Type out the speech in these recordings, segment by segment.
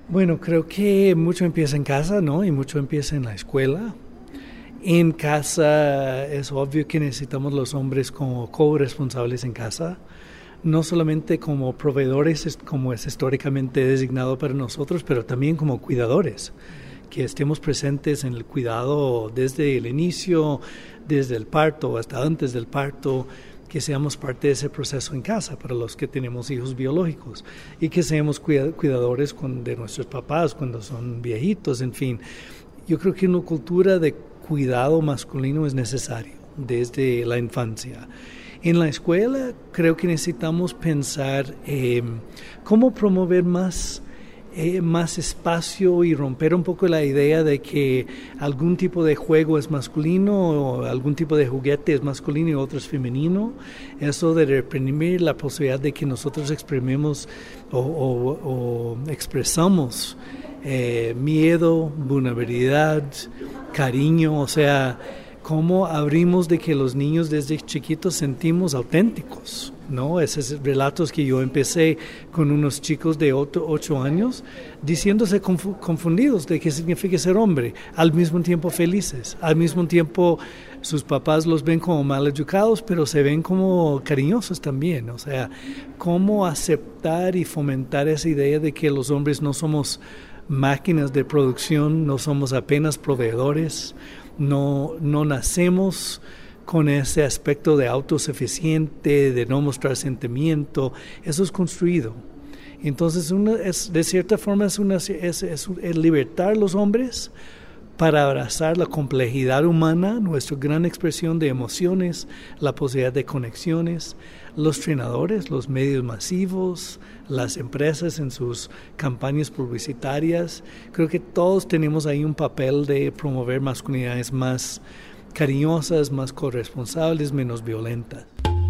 Bueno, creo que mucho empieza en casa, ¿no? Y mucho empieza en la escuela. En casa es obvio que necesitamos los hombres como corresponsables en casa, no solamente como proveedores, como es históricamente designado para nosotros, pero también como cuidadores, que estemos presentes en el cuidado desde el inicio, desde el parto hasta antes del parto, que seamos parte de ese proceso en casa para los que tenemos hijos biológicos y que seamos cuidadores de nuestros papás cuando son viejitos, en fin. Yo creo que una cultura de cuidado masculino es necesario desde la infancia. En la escuela creo que necesitamos pensar cómo promover más espacio y romper un poco la idea de que algún tipo de juego es masculino o algún tipo de juguete es masculino y otro es femenino. Eso de reprimir la posibilidad de que nosotros exprimimos o expresamos miedo, vulnerabilidad, cariño, o sea, cómo abrimos de que los niños desde chiquitos sentimos auténticos, ¿no? Esos relatos que yo empecé con unos chicos de 8 años diciéndose confundidos de qué significa ser hombre, al mismo tiempo felices, al mismo tiempo sus papás los ven como mal educados, pero se ven como cariñosos también, o sea, cómo aceptar y fomentar esa idea de que los hombres no somos máquinas de producción, no somos apenas proveedores, no nacemos con ese aspecto de autosuficiente, de no mostrar sentimiento, eso es construido. Entonces, de cierta forma es libertar a los hombres para abrazar la complejidad humana, nuestra gran expresión de emociones, la posibilidad de conexiones, los entrenadores, los medios masivos, las empresas en sus campañas publicitarias. Creo que todos tenemos ahí un papel de promover masculinidades más cariñosas, más corresponsables, menos violentas.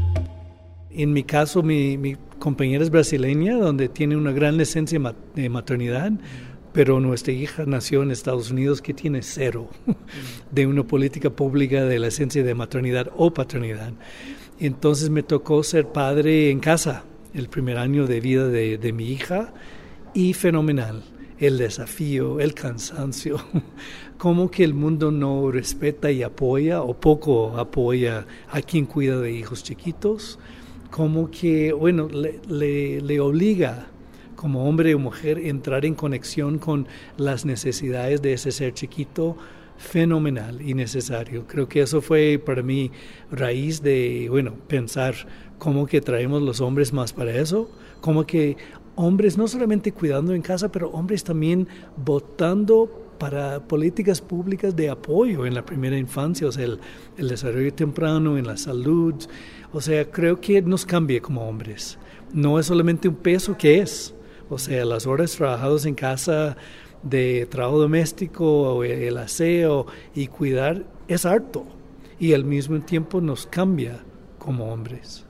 En mi caso, mi compañera es brasileña, donde tiene una gran esencia de maternidad, pero nuestra hija nació en Estados Unidos, que tiene cero de una política pública de la esencia de maternidad o paternidad. Entonces me tocó ser padre en casa el primer año de vida de mi hija, y fenomenal. El desafío, el cansancio, como que el mundo no respeta y apoya o poco apoya a quien cuida de hijos chiquitos, como que, bueno, le obliga como hombre o mujer entrar en conexión con las necesidades de ese ser chiquito, fenomenal y necesario. Creo que eso fue para mí raíz de, bueno, pensar cómo que traemos los hombres más para eso, como que hombres no solamente cuidando en casa, pero hombres también votando para políticas públicas de apoyo en la primera infancia, o sea, el desarrollo temprano, en la salud. O sea, creo que nos cambie como hombres. No es solamente un peso que es. O sea, las horas trabajadas en casa de trabajo doméstico, el aseo y cuidar es harto. Y al mismo tiempo nos cambia como hombres.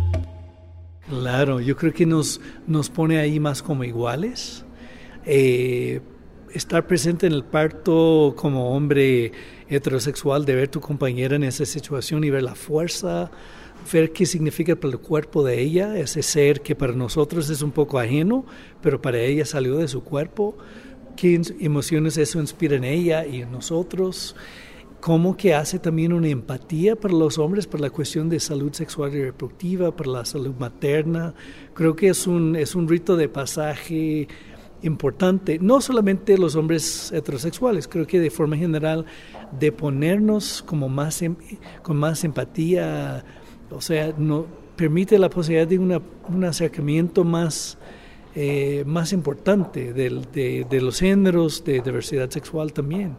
Claro, yo creo que nos pone ahí más como iguales. Estar presente en el parto como hombre heterosexual, de ver tu compañera en esa situación y ver la fuerza, ver qué significa para el cuerpo de ella, ese ser que para nosotros es un poco ajeno, pero para ella salió de su cuerpo, qué emociones eso inspira en ella y en nosotros, cómo que hace también una empatía para los hombres, para la cuestión de salud sexual y reproductiva, para la salud materna. Creo que es un rito de pasaje importante, no solamente los hombres heterosexuales, creo que de forma general de ponernos como con más empatía, o sea, permite la posibilidad de un acercamiento más importante de los géneros, de diversidad sexual también.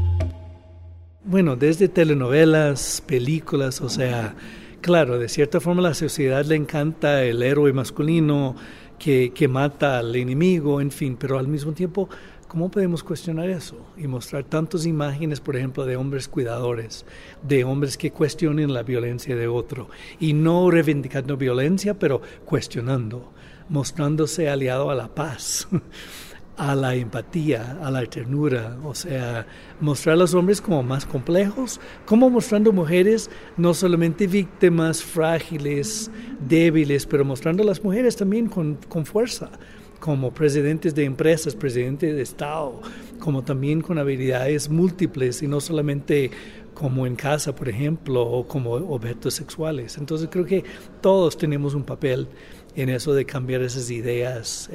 Bueno, desde telenovelas, películas, o sea, claro, de cierta forma a la sociedad le encanta el héroe masculino que mata al enemigo, en fin, pero al mismo tiempo, ¿cómo podemos cuestionar eso? Y mostrar tantas imágenes, por ejemplo, de hombres cuidadores, de hombres que cuestionen la violencia de otro, y no reivindicando violencia, pero cuestionando, mostrándose aliado a la paz, a la empatía, a la ternura, o sea, mostrar a los hombres como más complejos, como mostrando mujeres no solamente víctimas, frágiles, débiles, pero mostrando a las mujeres también con fuerza, como presidentes de empresas, presidentes de Estado, como también con habilidades múltiples y no solamente como en casa, por ejemplo, o como objetos sexuales. Entonces creo que todos tenemos un papel en eso de cambiar esas ideas,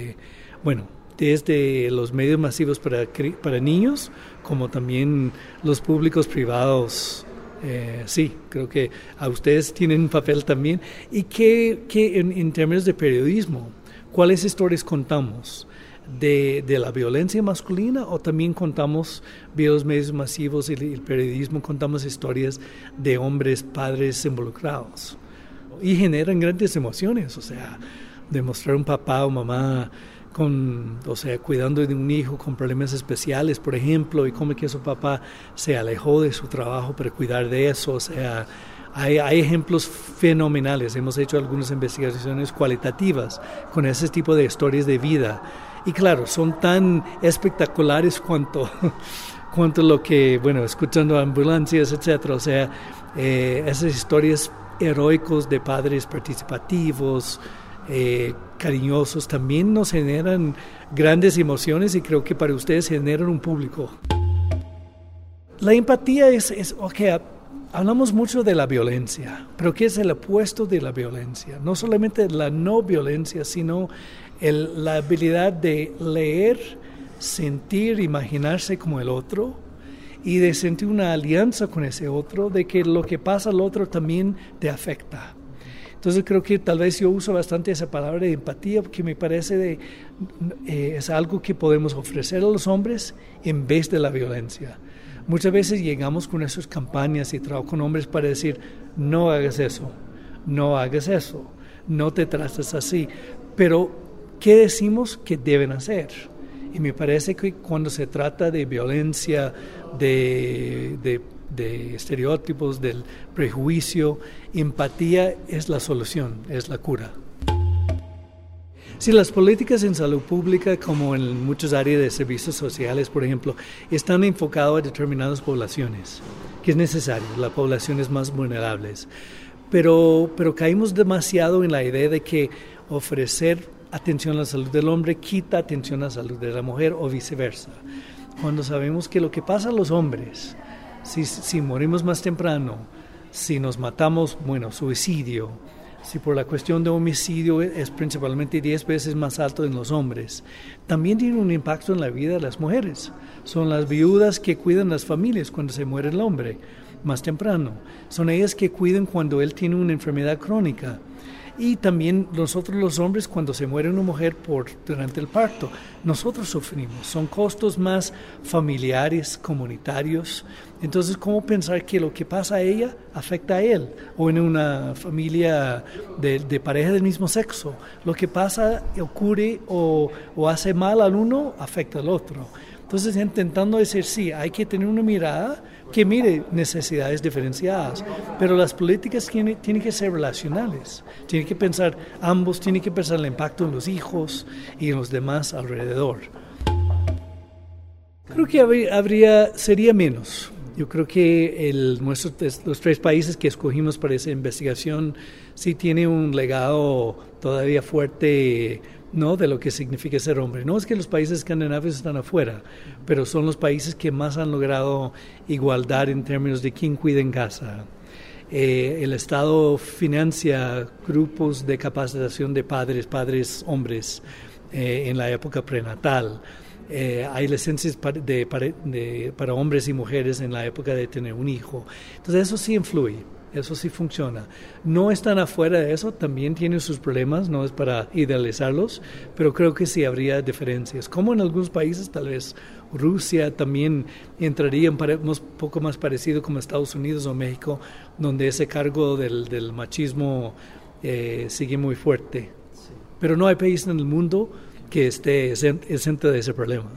desde los medios masivos para niños, como también los públicos privados. Sí, creo que a ustedes tienen un papel también. Y que en términos de periodismo, ¿cuáles historias contamos? De la violencia masculina, o también contamos vía los medios masivos y el periodismo, contamos historias de hombres, padres involucrados, y generan grandes emociones, o sea, demostrar un papá o mamá cuidando de un hijo con problemas especiales, por ejemplo, y cómo que su papá se alejó de su trabajo para cuidar de eso, o sea, hay ejemplos fenomenales. Hemos hecho algunas investigaciones cualitativas con ese tipo de historias de vida. Y claro, son tan espectaculares cuanto lo que, escuchando ambulancias, etcétera. O sea, esas historias heroicos de padres participativos, cariñosos, también nos generan grandes emociones, y creo que para ustedes generan un público. La empatía hablamos mucho de la violencia, pero ¿qué es el opuesto de la violencia? No solamente la no violencia, sino la habilidad de leer, sentir, imaginarse como el otro, y de sentir una alianza con ese otro, de que lo que pasa al otro también te afecta. Entonces creo que tal vez yo uso bastante esa palabra de empatía, porque me parece es algo que podemos ofrecer a los hombres en vez de la violencia. Muchas veces llegamos con esas campañas y trabajo con hombres para decir, no hagas eso, no te trates así. Pero, ¿qué decimos que deben hacer? Y me parece que cuando se trata de violencia, de estereotipos, del prejuicio, empatía es la solución, es la cura. Si las políticas en salud pública, como en muchas áreas de servicios sociales, por ejemplo, están enfocadas a determinadas poblaciones, que es necesario, las poblaciones más vulnerables, pero caímos demasiado en la idea de que ofrecer atención a la salud del hombre quita atención a la salud de la mujer, o viceversa. Cuando sabemos que lo que pasa a los hombres, si morimos más temprano, si nos matamos, suicidio, si por la cuestión de homicidio es principalmente 10 veces más alto en los hombres, también tiene un impacto en la vida de las mujeres. Son las viudas que cuidan las familias cuando se muere el hombre más temprano. Son ellas que cuidan cuando él tiene una enfermedad crónica. Y también nosotros los hombres, cuando se muere una mujer durante el parto, nosotros sufrimos. Son costos más familiares, comunitarios. Entonces, ¿cómo pensar que lo que pasa a ella afecta a él? O en una familia de pareja del mismo sexo, lo que pasa, ocurre o hace mal al uno, afecta al otro. Entonces, intentando decir, sí, hay que tener una mirada que mire necesidades diferenciadas, pero las políticas tienen que ser relacionales. Tienen que pensar, ambos tienen que pensar el impacto en los hijos y en los demás alrededor. Creo que sería menos. Yo creo que los 3 países que escogimos para esa investigación sí tienen un legado todavía fuerte, ¿no?, de lo que significa ser hombre. No es que los países escandinavos están afuera, pero son los países que más han logrado igualdad en términos de quién cuida en casa. El Estado financia grupos de capacitación de padres hombres en la época prenatal. Hay licencias para hombres y mujeres en la época de tener un hijo. Entonces eso sí influye. Eso sí funciona. No están afuera de eso, también tienen sus problemas, no es para idealizarlos, pero creo que sí habría diferencias. Como en algunos países, tal vez Rusia también entraría un poco más parecido como Estados Unidos o México, donde ese cargo del machismo sigue muy fuerte. Sí. Pero no hay país en el mundo que esté exento de ese problema.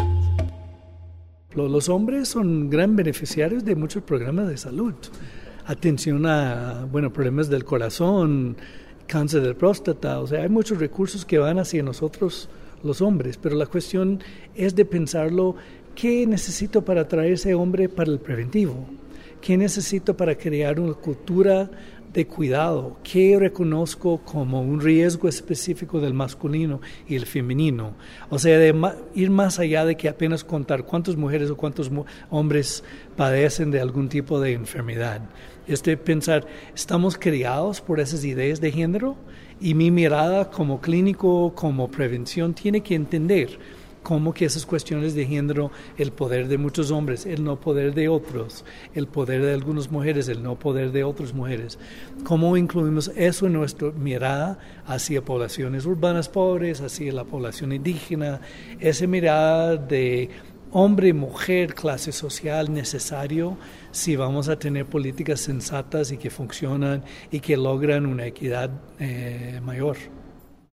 Los hombres son gran beneficiarios de muchos programas de salud. Atención a problemas del corazón, cáncer de próstata, o sea, hay muchos recursos que van hacia nosotros los hombres, pero la cuestión es de pensarlo, ¿qué necesito para traer ese hombre para el preventivo? ¿Qué necesito para crear una cultura de cuidado, qué reconozco como un riesgo específico del masculino y el femenino. O sea, de ir más allá de que apenas contar cuántas mujeres o cuántos hombres padecen de algún tipo de enfermedad. Es de pensar, ¿estamos criados por esas ideas de género? Y mi mirada como clínico, como prevención, tiene que entender cómo que esas cuestiones de género, el poder de muchos hombres, el no poder de otros, el poder de algunas mujeres, el no poder de otras mujeres, cómo incluimos eso en nuestra mirada hacia poblaciones urbanas pobres, hacia la población indígena, esa mirada de hombre, mujer, clase social necesario si vamos a tener políticas sensatas y que funcionan y que logran una equidad mayor.